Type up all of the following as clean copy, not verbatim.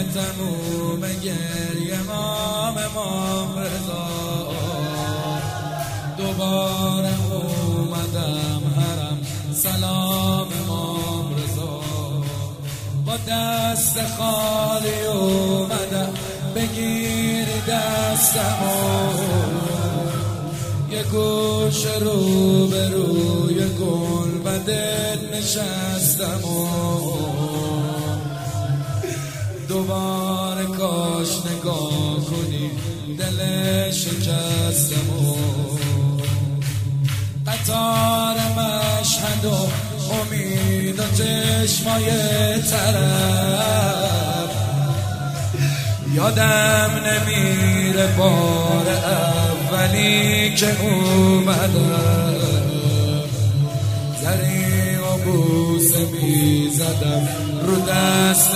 تموم گریه امام رضا، دوباره اومدم حرم سلام امام رضا، با دست خالی اومدم بگیری دستمو، یه گوش رو به روی گلبدت نشستم و دوباره کاش نگاه کنی دل شکستم و قطار مشهد و امید و چشمای طرف، یادم نمیره بار اولی که اومدم، زری و بوسه میزدم رو دست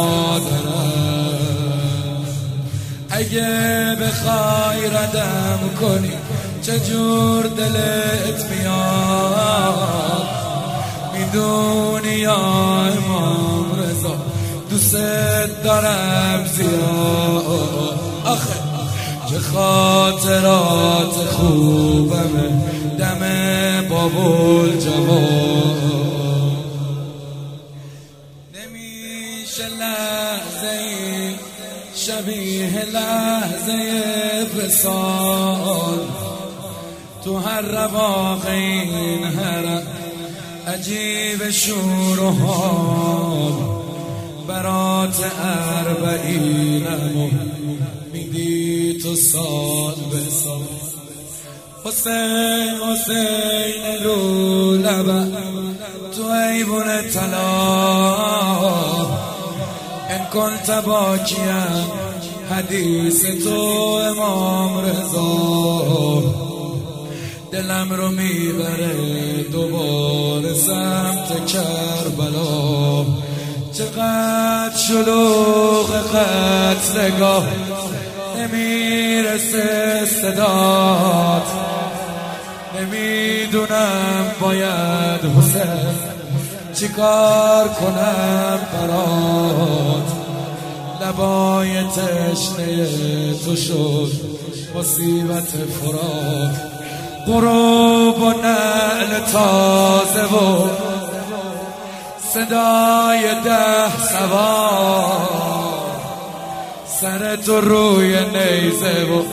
مادرم، اگه بخوای ردم کنی چجور دلت میاد، میدونی یا امام رضا دوست دارم زیاد، آخه چه خاطرات خوبمه دم بابول جوان، نمیشه لحظه ای شبیه لحظه وصال، تو هر رواق این حرم عجیب شور و حال، برات اربعینمو میدی تو سال به سال، حسین حسین رو لبه تو ایوون طلا، ان کنت باکیم حدیث تو امام رضا، دلم رو میبره دوباره سمت کربلا، چقدر شلوغ قتلگاه نمیرسه صدات، نمیدونم باید حسین چیکار کنم برات، لبای تشنه تو شد مصیبت فرات، غروب و نعل تازه و صدای 10 سوار، سر تو روی نیزه و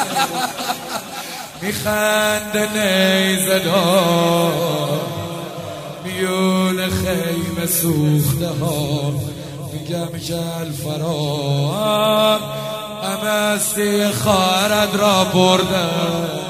میخنده نیزه دار، میون خیمه سوخته ها میگم جل فرار، همستی خواهرت را بردن،